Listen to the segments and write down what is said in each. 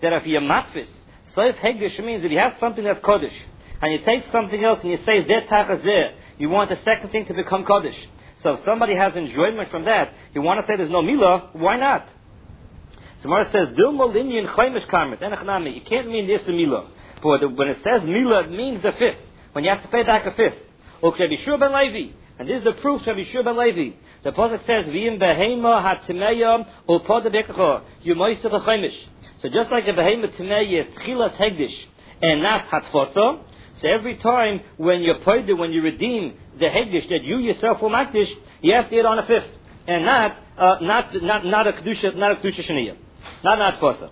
that if you're matfis, soif hegdish means if you have something that's kodesh, and you take something else and you say zeh tachazeh, you want the second thing to become kodesh. So if somebody has enjoyment from that, you want to say there's no milah, why not? So Gemara says, Dilmol inyan chaymish karmet, enachnami. You can't mean this to milah. But when it says milah, it means the fifth. When you have to pay back a fifth. Ukrebishur ben Levi. And this is the proof to Rabishur ben Levi. The pasuk says, V'im behema hatimeya ulpoda bekacha. You moist of a chaymish. So just like a behema timeya is tchilas hegdish and not hatfosa, so every time when you poida, when you redeem the hegdish that you yourself will makdish, you have to eat on a fifth. And not a kedusha sheniyah. Not hatfosa.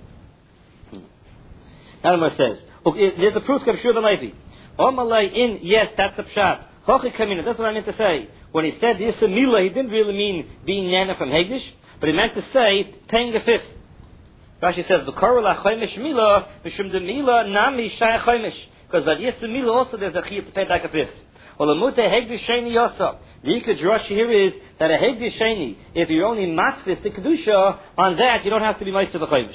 Now the Gemara says, there's a proof of Rabishur ben Levi. Omalei in, yes, that's the pshat. Hochi kamina, that's what I meant to say. When he said this milah, he didn't really mean being nana from hegdish, but he meant to say paying the fifth. Rashi says, "V'karu la'choymish milah, mishum de milah nami shaya choymish." Because by yes milah also there's a chiyuv to pay back a fifth. Well, lamute hegdish sheni yosa. The ikad drash here is that a hegdish sheni, if you're only matfis the kedusha, on that you don't have to be meister v'choymish.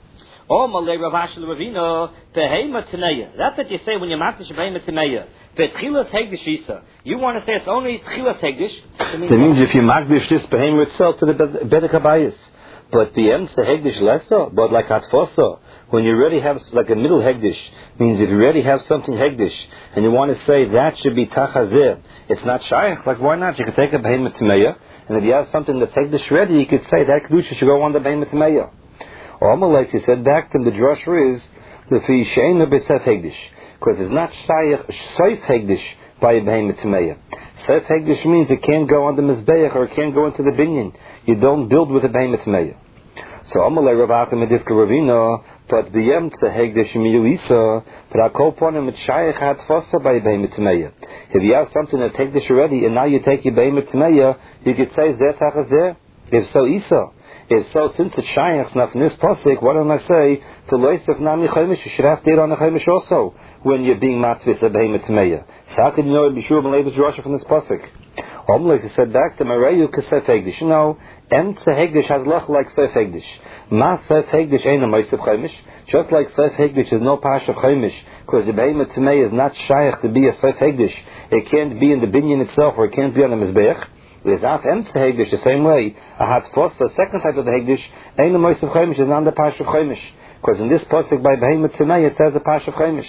Oh, malay Rav Ashel Ravina, behema tneya. That's what you say when you're matfish behema tneya. Betchilas hegdish isa. You want to say it's only tchilas hegdish. That means if you magdish this behema itself to the bedek habayis, but the emsa hegdish lesser, but like hatfosa, when you already have like a middle hegdish, means if you already have something hegdish, and you want to say that should be tachazeh, it's not shaykh. Like why not? You could take a behema tneya, and if you have something that's hegdish ready, you could say that kedusha should go on the behema tneya. Or Amalek, he said back to him, the drasher is the fi she'ena b'sef hegdish, because it's not shaykh soif hegdish by a behemoth tmeya. Sef hegdish means it can't go on the mizbeach or it can't go into the binyan. You don't build with a behemoth tmeya. So Amalek Rav Atam Edivka Ravina, but the yemtza hegdish miyuisa, but I call upon him it's shaykh hatfasa by a behemoth tmeya. If you have something that's hegdish already and now you take your behemoth tmeya, you could say zeh tachazeh. If so, isa. If so, since it's shaykh now from this pasuk, why don't I say to loisef nami chaymish? You should have to eat on the chaymish also when you're being matvis a behemoth tmeya. So how can you know Bishur ben Levi's Rosh from this pasuk? Omles he said back to Marayu kasef hegdish. You know, emtza hegdish has lach like sef hegdish. Ma sef hegdish ain't a moisef chaymish. Just like sef hegdish is no pash of chaymish, because the behemoth tmeya is not shaykh to be a sef hegdish. It can't be in the binyan itself, or it can't be on the mizbeach. There's not emtza hegdish the same way. A hatfos, the second type of the hegdish, ain't a moisef chaymish, is not the pash of chaymish. Because in this pasuk by behemoth tmeya it says the pash of chaymish.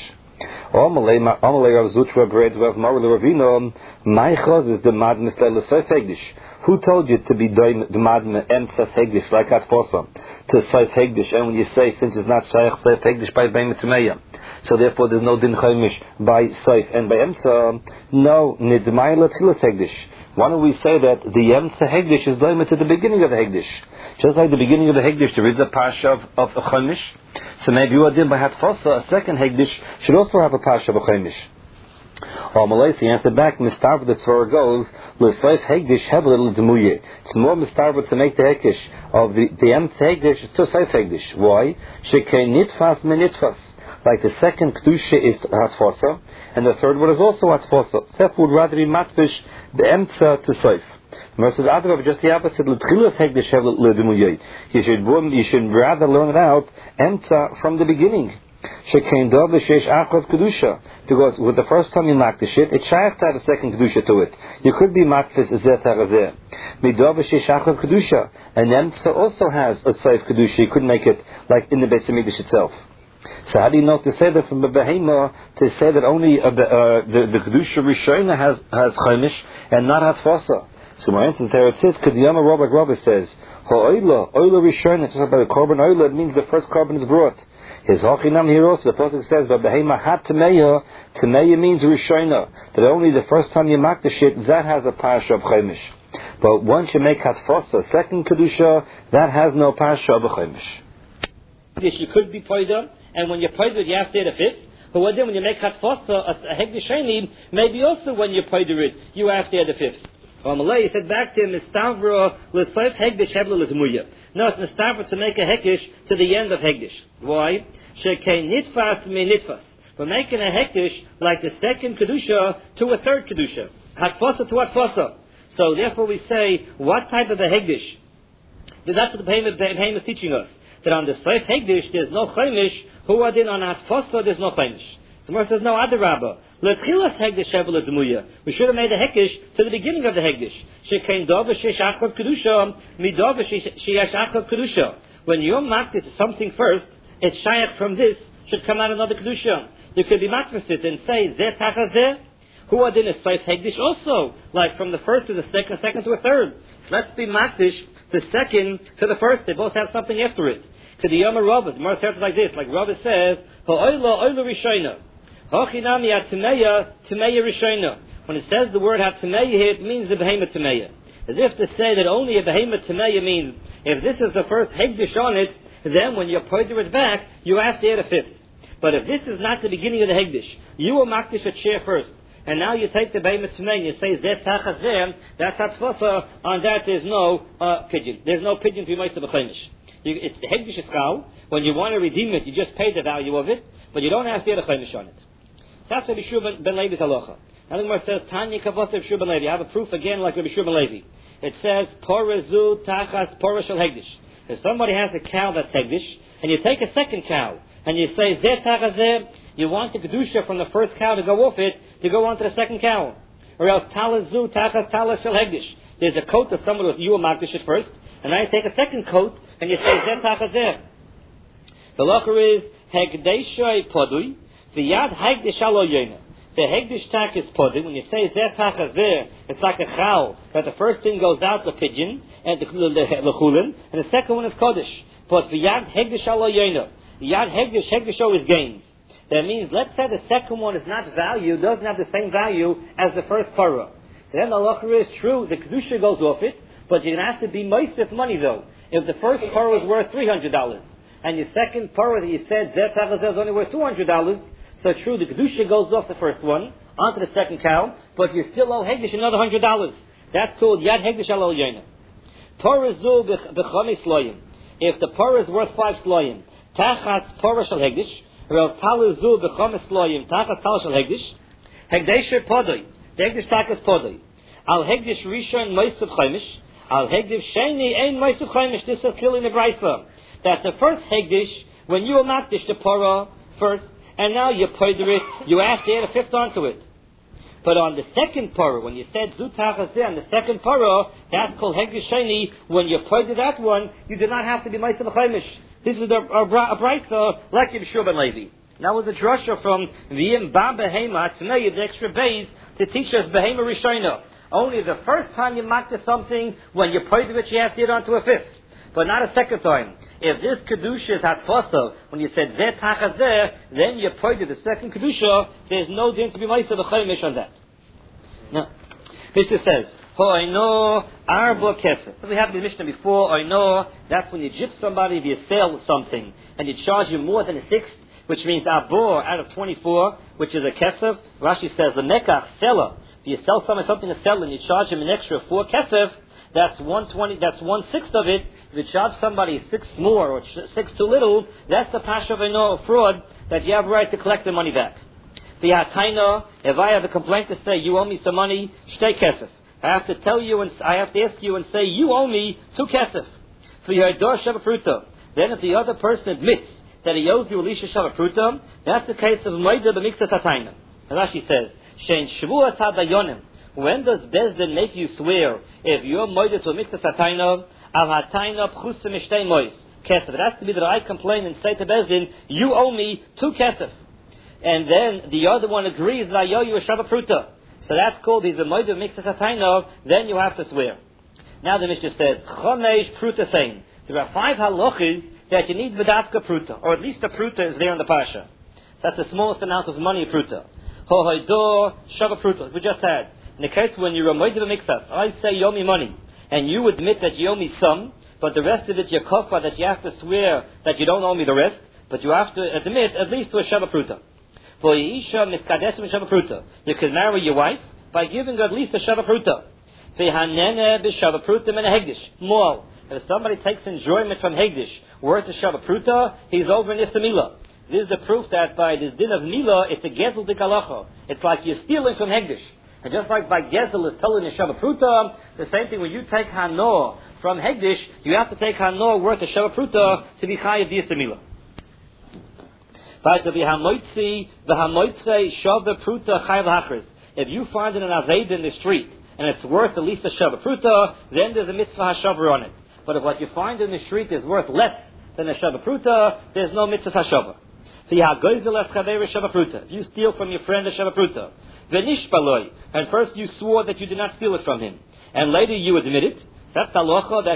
Omalei Rav Zutra Bread Rav Marle Ravino, my chaz is the madness the sef hegdish. Who told you to be the madness emtza hegdish like hatfosa to sef hegdish? And when you say since it's not shaykh sef hegdish by behemoth tmeya, so therefore there's no din chaymish by sef and by emtza, no nidmayla tchilas hegdish. Why don't we say that the Yemtza Hegdish is limited to the beginning of the Hegdish? Just like the beginning of the Hegdish, there is a Pasha of a Chaimish. So maybe you are din by Hatfosa, a second Hegdish should also have a Pasha of a Chaimish. Or Malaysia answered back, Mistarva, the Svar goes, L'Saif Hegdish Hebel L'Demuye. It's more Mistarva to make the Hegdish of the Yemtza Hegdish to Saif Hegdish. Why? Shekei Nitfas Menitfas. Like the second Kedusha is Hatfosa, and the third one is also Hatfosa. Sef would rather be Matfish, the Emtza to Seif. Versus Adrav, just the opposite, L'Tchilas Hegdish L'Demuyeh. You should rather learn it out, Emtza, from the beginning. Shekein Dov L'Sheish Achot Kedusha. Because with the first time you Makdish it, it's shaykh to have a second Kedusha to it. You could be Matfish Zeh Tarazeh. Midov L'Sheish Achot Kedusha. And Emtza also has a Seif Kedusha. You could make it like in the Beit HaMikdash itself. So how do you know to say that from the behema to say that only the kedusha rishona has chaimish and not hatfasa? So my answer there it says Kediyama Rabbi says ha'oila rishona. It's about the korban oila. It means the first korban is brought. His hachinam here also the pasuk says but behema hat temeya means rishona, that only the first time you make the shit that has a pasha of chaimish. But once you make hatfasa second kedusha that has no pasha of a chaimish. Yes, you could be poida. And when you're poided, you have to add a fifth. But then when you make hatfosa, a hegdish sheni, maybe also when you're poided it, you have to add a fifth. Malay said back to him, Mistavra l'soif hegdish hebla l'zmuya. No, it's mistavra to make a hegdish to the end of hegdish. Why? Shekei nitfas me nitfas. We're making a hegdish like the second kedusha to a third kedusha. Hatfosa to hatfosa. So therefore we say, what type of a hegdish? That's what the Behemoth is teaching us. that on the Soif Hegdish there's no Chaimish, who are then on Atfosa there's no Chaimish. So Mar says, no, Adarabba. L'tchilas Hegdish Shevel Zmuya. We should have made the Hegdish to the beginning of the Hegdish. Shekein Dova Shesh Achav Kedusha, Midova Shesh Achav Kedusha. When you're makdis something first, it's shayach from this, should come out another Kedusha. You could be makdis it and say, Zeh Tachas Zeh. Who are then a Soif Hegdish also, like from the first to the second to a third. Let's be makdish the second to the first. They both have something after it. To the Yom Rabbah, the Gemara starts like this, like Rabbah says, Ha'oila oila rishayna, ha'chinami ha'timeya timeya rishayna. When it says the word ha'timeya here, it means the behemoth timeya. As if to say that only a behemoth timeya means if this is the first Hegdish on it, then when you pointer it back, you have to add a fifth. But if this is not the beginning of the Hegdish, you will makdish a chair first. And now you take the behemoth timeya and you say Zeh Tachas Zeh, that's Hatzfasa, on that there's no pigeon. There's no pigeon to be Meister B'Chaimish. It's the Hegdish Iskal. When you want to redeem it, you just pay the value of it, but you don't have to add a Chaimish on it. So that's Rabbi Shua ben Levi's halacha. Now the Gemara says, Tanya Kavos Rabbi Shua ben Levi. I have a proof again like Rabbi Shua ben Levi. It says, Porazu Tachas Pora Shel Hegdish. If somebody has a cow that's Hegdish, and you take a second cow, and you say, Zeh Tachas Zeh, you want the Kedusha from the first cow to go off it, to go on to the second cow. Or else, Talazu Tachas Talas Shel Hegdish. There's a coat of someone with you will makdish it first, and now you take a second coat, and you say, Zeh Tachas Zeh. The locher is, Hegdeshai Podui, V'yad Hegdish Alo Yena. The Hegdish Tak is Podui. When you say Zeh Tachas Zeh, it's like a chal, that the first thing goes out, the pigeon, and the chulin, and the second one is Kodesh. But V'yad Hegdish Alo Yena. Yad Hegdish always gains. That means, let's say the second one is not value, doesn't have the same value as the first parah. So then the halacha is true, the Kedusha goes off it, but you're going to have to be moistif money though. If the first parah was worth $300, and your second parah that you said, Zeh Tachas Zeh is only worth $200, so true, the Kedusha goes off the first one, onto the second cow, but you still owe Hegdish another $100. That's called Yad Hegdish Al Yoyna. Parah zu b'chamis sloyim. If the parah is worth 5 sloyim, Tachas Parah Shal Hegdish, or else Taluzu b'chamis sloyim, Tachas Tal Shal Hegdish, Hegdish Podoi, the Hegdish Tachas Podoi. Al Hegdish Rishon Moisav Chaimish, Al Hegdish Sheni Ein Moisav Chaimish. This is clearly in the Brisa. That the first Hegdish, when you will makdish the parah first, and now you poider it, you have to add a fifth onto it. But on the second parah, when you said Zu Tachas Zeh on the second parah, that's called Hegdish Sheni. When you poider that one, you do not have to be Moisav Chaimish. This is a Brisa like Rabbi Shua ben Levi. Now with the drasha from V'yim Ba Behema, to know you the extra base to teach us Behema Rishayna. Only the first time you makta something, when you pointed it, you have to get onto a fifth. But not a second time. If this Kedusha is Hatfasa, when you said Zeh Tachas Zeh, then you pointed the second Kedusha, there's no din to be Ma'aseh B'Chaimish on that. No. Mishnah says, Ho'ayno Arba Kesef. We have the Mishnah before, Ho'ayno, that's when you gyp somebody, if you sell something, and you charge you more than a sixth, which means Abor out of 24, which is a Kesef. Rashi says, the Mekach, seller. If you sell something to sell, and you charge him an extra 4 Kesef, that's 1/20, that's 1/6 of it. If you charge somebody 6 more, or 6 too little, that's the Pasha of a fraud, that you have a right to collect the money back. The Hataina, if I have a complaint to say, you owe me some money, Shtei Kesef. I have to tell you, and I have to ask you and say, you owe me 2 Kesef. For your Dor Shavapruta. Then if the other person admits that he owes you Elisha Shavapruta, that's the case of Moida B'Miktas Hataina. Rashi says, Shein Shvuas Hadayonim. When does Bezdin make you swear if you're Moida to a Miktas Hataina, Al Hataina Pchusim Ishtei Mois Kesef? It has to be that I complain and say to Bezdin, you owe me 2 Kesef. And then the other one agrees that I owe you a Shavapruta. So that's called, he's a Moida Miktas Hataina, then you have to swear. Now the Mishnah says, Chomesh Pruta Sein. There are 5 halachas that you need Vidavka Pruta, or at least a Pruta is there in the Pasha. That's the smallest amount of money, Pruta. Hohoidor Shavapruta, we just had. In the case when you're a Moida Miktas, I say you owe me money, and you admit that you owe me some, but the rest of it you're kofa, that you have to swear that you don't owe me the rest, but you have to admit at least to a Shavapruta. For Yisha Miskadesim Shavapruta, you can marry your wife by giving her at least a Shavapruta. Vehanene b'Shavapruta and a Hegdish. More. If somebody takes enjoyment from Hegdish, worth a Shavapruta, he's over in Istamila. This is the proof that by this din of Nila, it's a Gezel de Galacha. It's like you're stealing from Hegdish. And just like by Gezel is telling a Shavapruta, the same thing when you take Hanor from Hegdish, you have to take Hanor worth of Sheva Pruta to be Chayav Diyas Mila. If you find it in Aved in the street, and it's worth at least a Sheva Pruta, then there's a mitzvah hashavah on it. But if what you find in the street is worth less than a Sheva Pruta, there's no mitzvah hashavah. If you steal from your friend a Sheva Pruta, and first you swore that you did not steal it from him, and later you admit it, that's the halacha that